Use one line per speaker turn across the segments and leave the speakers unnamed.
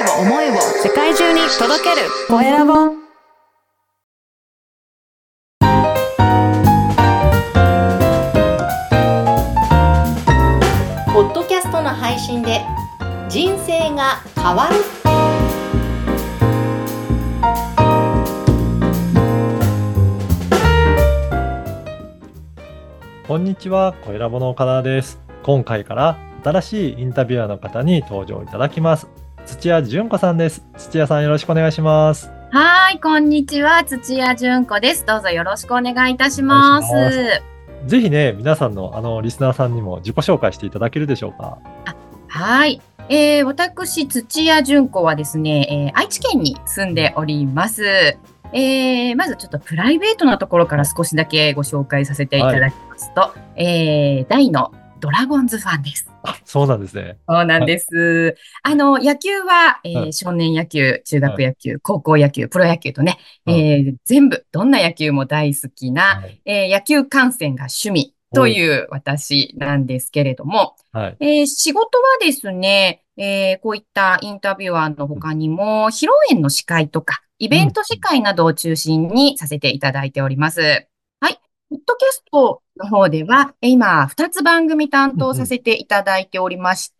を思いを世界中に届けるコエラボ。ポッドキャストの配信で人生が変わる。
こんにちは、コエラボの岡田です。今回から新しいインタビュアーの方に登場いただきます。土屋純子さんです。土屋さん、よろしくお願いします。
はい、こんにちは、土屋純子です。どうぞよろしくお願いいたします。
ぜひね、皆さんのリスナーさんにも自己紹介していただけるでしょうか。
はい、私土屋純子はですね、愛知県に住んでおります。まずちょっとプライベートなところから少しだけご紹介させていただきますと、大のドラゴンズファンです。
そうなんですね。
そうなんです。野球は、少年野球、中学野球、高校野球、プロ野球とね、全部、どんな野球も大好きな、野球観戦が趣味という私なんですけれども、仕事はですね、こういったインタビュアーの他にも、披露宴の司会とか、イベント司会などを中心にさせていただいております。はい。ポッドキャストの方では、今、2つ番組担当させていただいておりまして、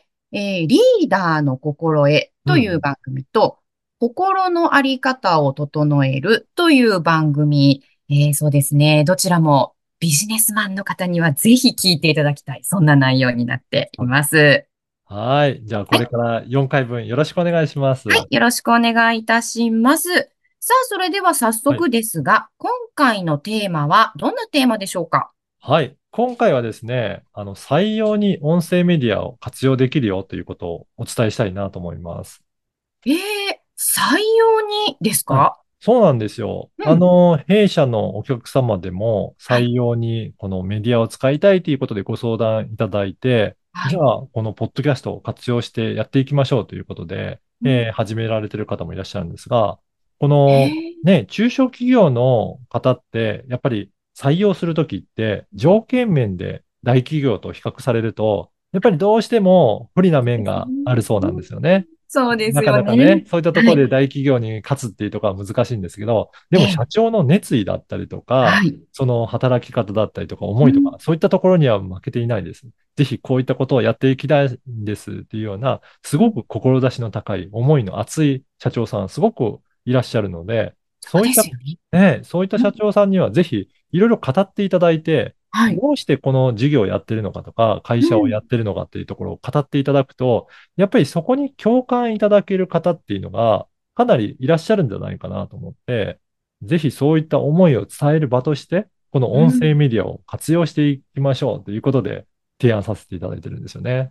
リーダーの心得という番組と、心のあり方を整えるという番組、そうですね、どちらもビジネスマンの方にはぜひ聞いていただきたい、そんな内容になっています。
はい。じゃあ、これから4回分よろしくお願いします。
はい、よろしくお願いいたします。さあ、それでは早速ですが、今回のテーマはどんなテーマでしょうか？
はい。今回はですね、採用に音声メディアを活用できるよということをお伝えしたいなと思います。
採用にですか？
そうなんですよ。弊社のお客様でも採用にこのメディアを使いたいということでご相談いただいて、じゃあ、このポッドキャストを活用してやっていきましょうということで、始められている方もいらっしゃるんですが、このね、中小企業の方って、やっぱり採用するときって条件面で大企業と比較されると、やっぱりどうしても不利な面があるそうなんですよね。
そうです
なか
よね。
なかね、そういったところで大企業に勝つっていうところは難しいんですけど、でも社長の熱意だったりとか、その働き方だったりとか思いとか、そういったところには負けていないです。ぜひこういったことをやっていきたいんですっていうような、すごく志の高い、思いの熱い社長さん、すごくいらっしゃるので、そういったそういった社長さんにはぜひいろいろ語っていただいて、どうしてこの事業をやってるのかとか、会社をやってるのかっていうところを語っていただくと、やっぱりそこに共感いただける方っていうのが、かなりいらっしゃるんじゃないかなと思って、ぜひそういった思いを伝える場として、この音声メディアを活用していきましょうということで、提案させていただいてるんですよね。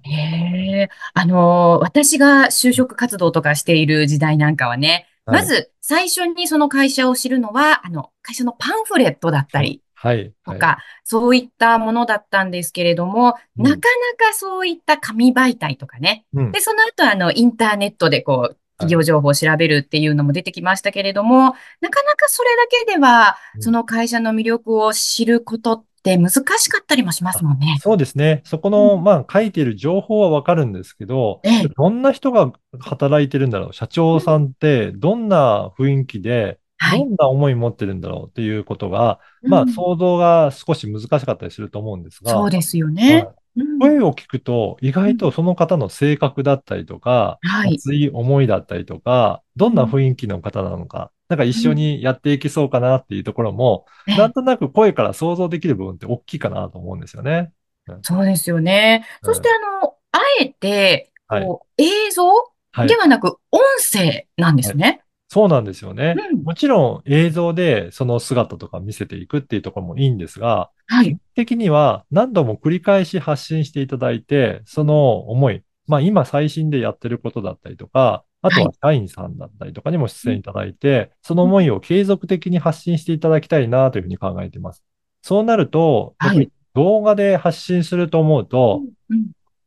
私が就職活動とかしている時代なんかはね、まず最初にその会社を知るのは、会社のパンフレットだったりとか、そういったものだったんですけれども、なかなかそういった紙媒体とかね、で、その後インターネットで企業情報を調べるっていうのも出てきましたけれども、なかなかそれだけでは、その会社の魅力を知ることって難しかったりもしますもんね。
そうですね。そこの、書いている情報はわかるんですけど、どんな人が働いてるんだろう。社長さんってどんな雰囲気で、どんな思い持ってるんだろうっていうことが、想像が少し難しかったりすると思うんですが、
そうですよね。
声を聞くと、意外とその方の性格だったりとか、熱い思いだったりとか、どんな雰囲気の方なのか、なんか一緒にやっていけそうかなっていうところも、なんとなく声から想像できる部分って大きいかなと思うんですよね。
そうですよね。そしてあえて、映像ではなく音声なんですね。
そうなんですよね。もちろん映像でその姿とか見せていくっていうところもいいんですが、基本的には何度も繰り返し発信していただいて、その思い、今最新でやってることだったりとか、あとは社員さんだったりとかにも出演いただいて、その思いを継続的に発信していただきたいなというふうに考えています。そうなると、やっぱり動画で発信すると思うと、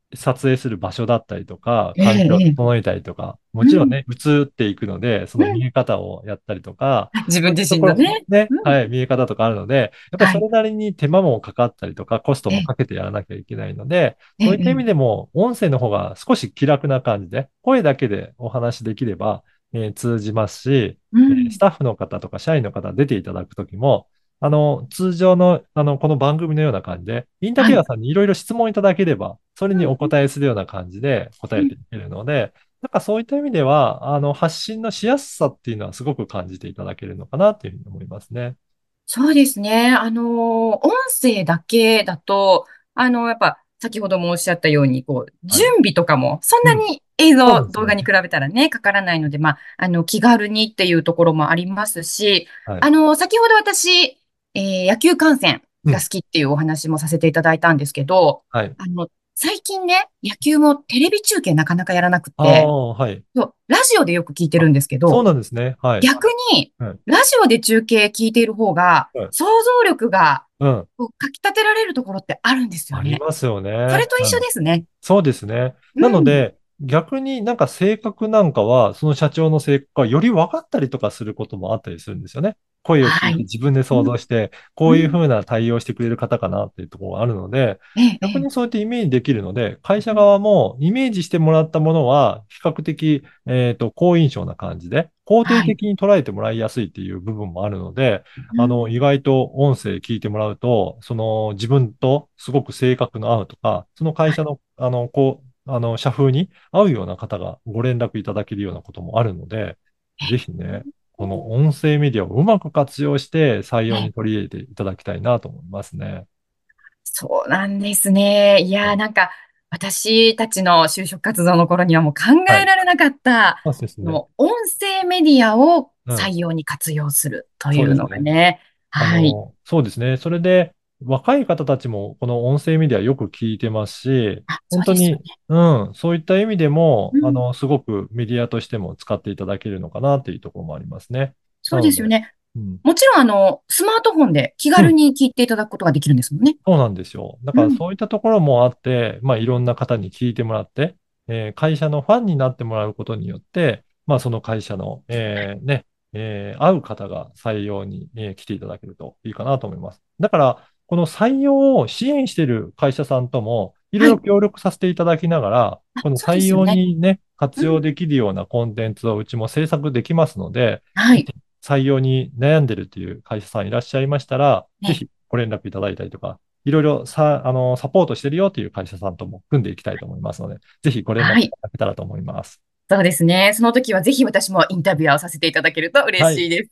撮影する場所だったりとか、
え
環境を
え、
整えたりとか、も
うん、
ちろんね、映っていくので、その
うん。
見え方をやったりとか、
自分
そういったところ、
自身のね。
ね、
うん。
はい、見え方とかあるので、やっぱり
はい。
それなりに手間もかかったりとか、コスト
ええ、
もかけてやらなきゃいけないので、
ええ、
そういった意味
ええ。
でも、音声の方が少し気楽な感じで、声だけでお話できれば、通じますし、
うん。
スタッフの方とか社員の方出ていただくときも、通常の、この番組のような感じで、インタ
はい。
ビュアーさんにいろいろ質問いただければ、それに
うん、うん、
お答えするような感じで答
うん。
えていけるので、なんかそういった意味では、発信のしやすさっていうのはすごく感じていただけるのかなというふうに思いますね。
そうですね。音声だけだと、やっぱ、先ほどもおっしゃったように、準
はい。
備とかも、そん
うん。
なに映像、
そうなんですよ。
動画に比べたらね、かからないので、まあ、気軽にっていうところもありますし、
はい。
先ほど私、野球観戦
うん。
が好きっていうお話もさせていただいたんですけど、
はい。
最近ね、野球もテレビ中継なかなかやらなくって、
ああ、はい。
そう、ラジオでよく聞いてる
あ、
んですけ
そう
ど、
なんですね。はい。
逆に、
はい。
ラジオで中継聞いている方が、
はい。
想像力が
うん。
かき立てられるところってあるんですよね。
ありますよね。
それと一緒
うん。
ですね。
そうですね。
うん。
なので、逆になんか性格なんかは、その社長の性格がより分かったりとかすることもあったりするんですよね。声を聞いて
はい。
自分で想
うん。
像して、こういう
うん。
ふうな対応してくれる方かなっていうところがあるので、
ええ、ええ。
逆にそうやってイメージできるので、会社
うん。
側もイメージしてもらったものは、比較的、好印象な感じで、肯定
はい。
的に捉えてもらいやすいっていう部分もあるので、
うん。
意外と音声聞いてもらうと、その自分とすごく性格の合うとか、その会
はい。
社の、社風に合うような方がご連絡いただけるようなこともあるので、ぜひね、この音声メディアをうまく活用して採用に
ええ、
取り入れていただきたいなと思いますね。
そうなんですね。いやー、
はい。
なんか、私たちの就職活動の頃にはもう考
はい。
えられなかった、
そうですね。
音声メディアを
うん。
採用に活用するというのが
そうですね。
ね。はい。
そうですね。それで、若い方たちもこの音声メディアよく聞いてますし、
あ、そうですよ
本当に、うん、そういった意味でも、
ね。うん。
すごくメディアとしても使っていただけるのかなっていうところもありますね。
そう
なので、
ですよね。
うん、
もちろん、スマートフォンで気
うん、
軽に聞いていただくことができるんですもんね。
そうなんですよ。だから
うん。
そういったところもあって、まあいろんな方に聞いてもらって、会社のファンになってもらうことによって、まあその会社の、合う方が採用に、来ていただけるといいかなと思います。だから、この採用を支援している会社さんとも、いろいろ
はい。
協力させていただきながら、
あ、そうで
この採
すよね。
用にね、活用
うん。
できるようなコンテンツをうちも制作できますので、
はい。
採用に悩んでるという会社さんいらっしゃいましたら、ぜ
ね。
ひご連絡いただいたりとか、いろいろサポートしてるよという会社さんとも組んでいきたいと思いますので、ぜひご連絡い
はい。
ただけたらと思います。
そうですね。その時はぜひ私もインタビュアーをさせていただけると嬉
はい。
しいです。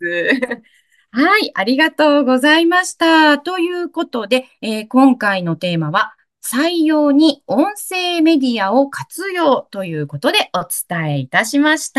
はい。ありがとうございました。ということで、今回のテーマは、採用に音声メディアを活用ということでお伝えいたしました。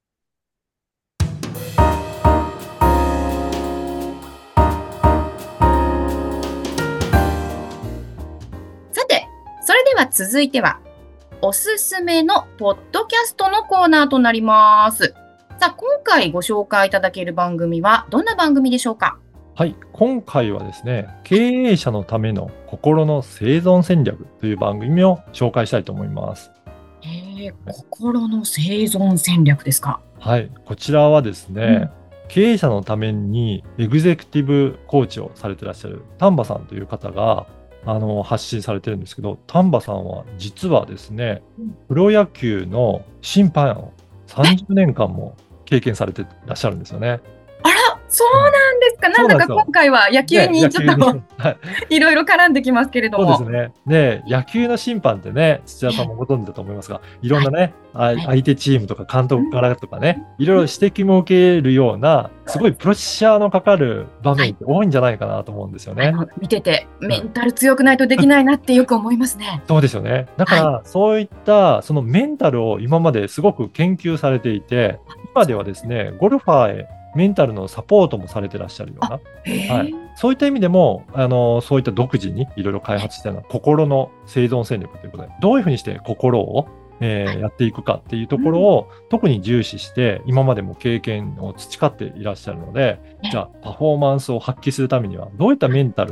さて、それでは続いては、おすすめのポッドキャストのコーナーとなります。さあ、今回ご紹介いただける番組はどんな番組でしょうか？
はい。今回はですね、経営者のための心の生存戦略という番組を紹介したいと思います。
心の生存戦略ですか？
はい。こちらはです
うん。
ね、経営者のためにエグゼクティブコーチをされてらっしゃる丹波さんという方が、発信されてるんですけど、丹波さんは実はですね、
うん。
プロ野球の審判を
え、
30年間も経験されてらっしゃるんですよね。
あら、そう
うん。
なんですか。なんだか今
そうなんですよ。
回は野球
ね、
にちょっと
野球にはい。
いろいろ絡んできますけれども。
そうですね。で、野球の審判ってね、土屋さんもご存知だと思いますが、いろん
はい、
なね、
はい。
相手チームとか監
うん、
督からとかね、いろいろ
うん。
指摘も受けるような、すごいプレッシャーのかかる場
はい。
面って多いんじゃないかなと思うんですよね。
見てて、
うん。
メンタル強くないとできないなってよく思いますね。
そうですよね。だか
はい。
ら、そういったそのメンタルを今まですごく研究されていて、今ではですね、ゴルファーへメンタルのサポートもされてらっしゃるよう
あ、
な、
へ
はい。
え。
そういった意味でも、そういった独自にいろいろ開発したような心の生存戦略ということで、どういうふうにして心を、
はい。
やっていくかっていうと
うん。
ころを特に重視して、今までも経験を培っていらっしゃるので、じ
ね。
ゃあパフォーマンスを発揮するためには、どういったメンタルを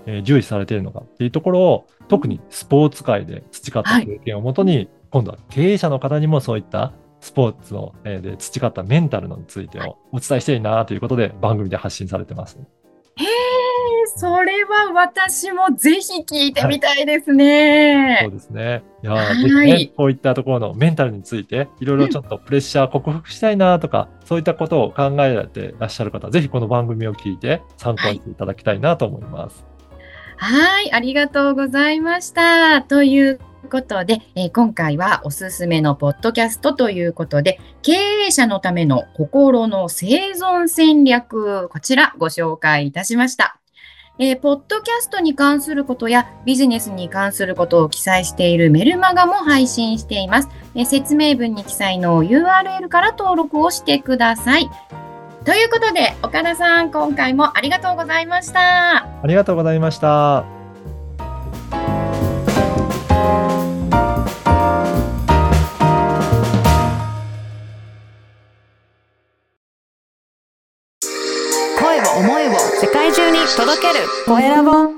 重視されているのかっていうところを、特にスポーツ界で培った経験をもとに、今度は経営者の方にもそういったスポーツので培ったメンタルについてをお伝えしていいなということで番組で発信されてます。
へえ、それは私もぜひ聞いてみたいですね。
そうですね。いやぜひね、こういったところのメンタルについて、いろいろちょっとプレッシャー克服したいなとか、そういったことを考えられていらっしゃる方、ぜひこの番組を聞いて参考にしていただきたいなと思います。
はい、ありがとうございました。ということで、今回はおすすめのポッドキャストということで、経営者のための心の生存戦略、こちらご紹介いたしました。ポッドキャストに関することやビジネスに関することを記載しているメルマガも配信しています。説明文に記載の URL から登録をしてください。ということで、岡田さん、今回もありがとうございました。
ありがとうございました。
声を思いを世界中に届けるコエラボ。